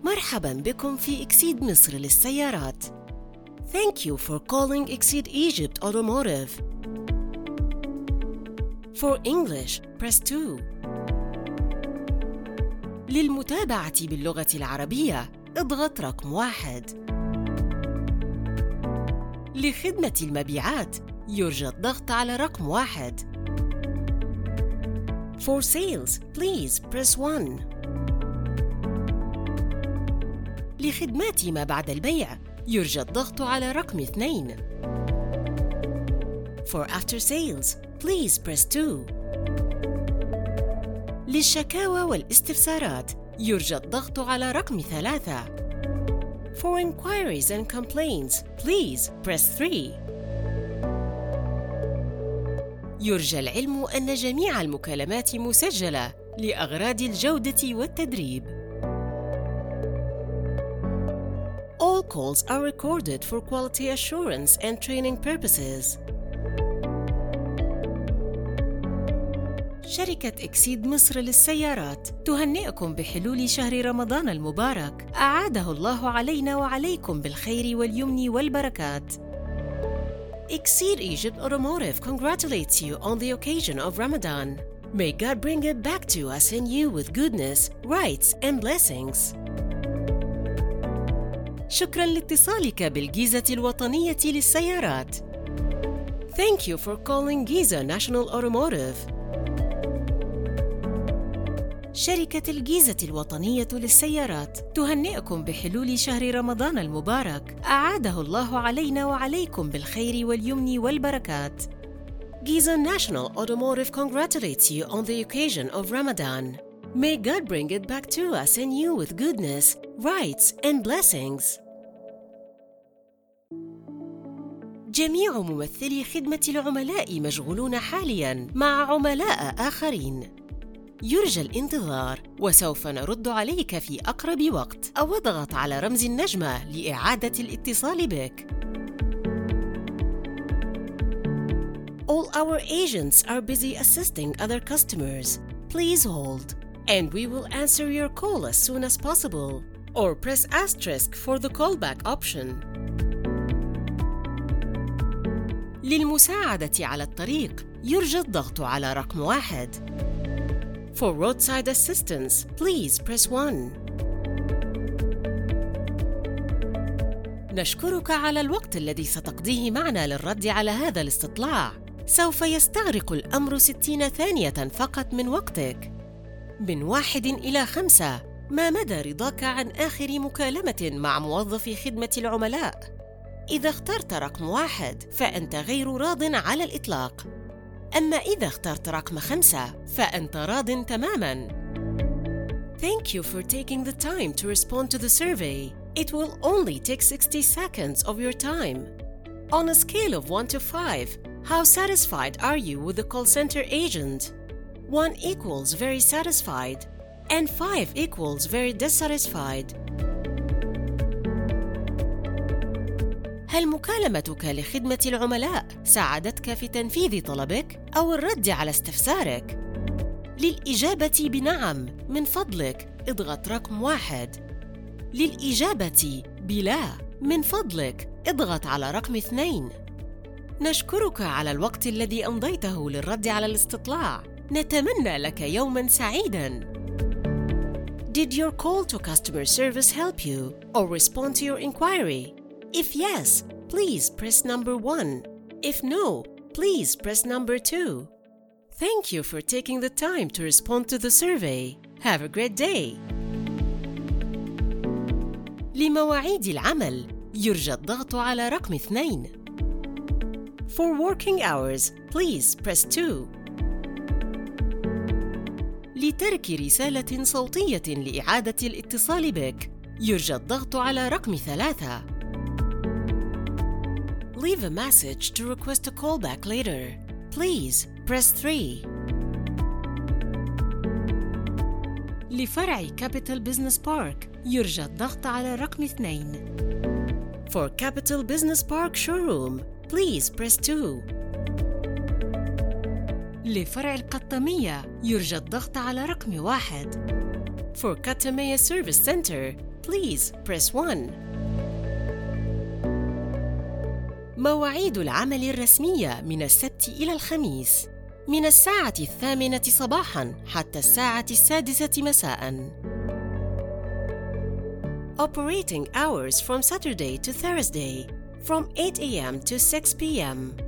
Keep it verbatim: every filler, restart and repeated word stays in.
مرحباً بكم في إكسيد مصر للسيارات. Thank you for calling Exceed Egypt Automotive. For English, press two. للمتابعة باللغة العربية، اضغط رقم واحد. لخدمة المبيعات، يرجى الضغط على رقم واحد. For sales, please press one. لخدمات ما بعد البيع، يرجى الضغط على رقم اثنين. For after sales, please press two. للشكاوى والاستفسارات، يرجى الضغط على رقم ثلاثة. For inquiries and complaints, please press three. يرجى العلم أن جميع المكالمات مسجلة لأغراض الجودة والتدريب. All calls are recorded for quality assurance and training purposes. شركة إكسيد مصر للسيارات تهنئكم بحلول شهر رمضان المبارك، أعاده الله علينا وعليكم بالخير واليمن والبركات. Exceed Egypt Automotive congratulates you on the occasion of Ramadan. May God bring it back to us and you with goodness, rights, and blessings. شكراً لاتصالك بالجيزة الوطنية للسيارات. Thank you for calling Giza National Automotive. شركة الجيزة الوطنية للسيارات تهنئكم بحلول شهر رمضان المبارك، أعاده الله علينا وعليكم بالخير واليمن والبركات. Giza National Automotive congratulates you on the occasion of Ramadan. May God bring it back to us and you with goodness, rights, and blessings. جميع ممثلي خدمة العملاء مشغولون حالياً مع عملاء آخرين. يرجى الانتظار وسوف نرد عليك في أقرب وقت، أو اضغط على رمز النجمة لإعادة الاتصال بك. All our agents are busy assisting other customers. Please hold, and we will answer your call as soon as possible, or press asterisk for the callback option. للمساعدة على الطريق، يرجى الضغط على رقم واحد. For roadside assistance, please press one. نشكرك على الوقت الذي ستقضيه معنا للرد على هذا الاستطلاع. سوف يستغرق الأمر ستين ثانية فقط من وقتك. من واحد إلى خمسة، ما مدى رضاك عن آخر مكالمة مع موظف خدمة العملاء؟ إذا اخترت رقم واحد، فأنت غير راضٍ على الإطلاق. أما إذا اخترت رقم خمسة، فأنت راضٍ تماماً. Thank you for taking the time to respond to the survey. It will only take sixty seconds of your time. On a scale of one to five, how satisfied are you with the call center agent? one equals very satisfied, and five equals very dissatisfied. هل مكالمتك لخدمة العملاء ساعدتك في تنفيذ طلبك أو الرد على استفسارك؟ للإجابة بنعم، من فضلك اضغط رقم واحد. للإجابة بلا، من فضلك اضغط على رقم اثنين. نشكرك على الوقت الذي أمضيته للرد على الاستطلاع. نتمنى لك يوماً سعيداً. Did your call to customer service help you or respond to your inquiry? If yes, please press number one. If no, please press number two. Thank you for taking the time to respond to the survey. Have a great day. لمواعيد العمل، يرجى الضغط على رقم اثنين. For working hours, please press two. لترك رسالة صوتية لإعادة الاتصال بك، يرجى الضغط على رقم ثلاثة. Leave a message to request a callback later. Please press three. لفرع Capital Business Park، يرجى الضغط على رقم اثنين. For Capital Business Park Showroom, please press two. لفرع القطامية، يرجى الضغط على رقم واحد. For Katamaya Service Center, please press one. مواعيد العمل الرسمية من السبت إلى الخميس من الساعة الثامنة صباحاً حتى الساعة السادسة مساءً. Operating hours from Saturday to Thursday from eight a m to six p m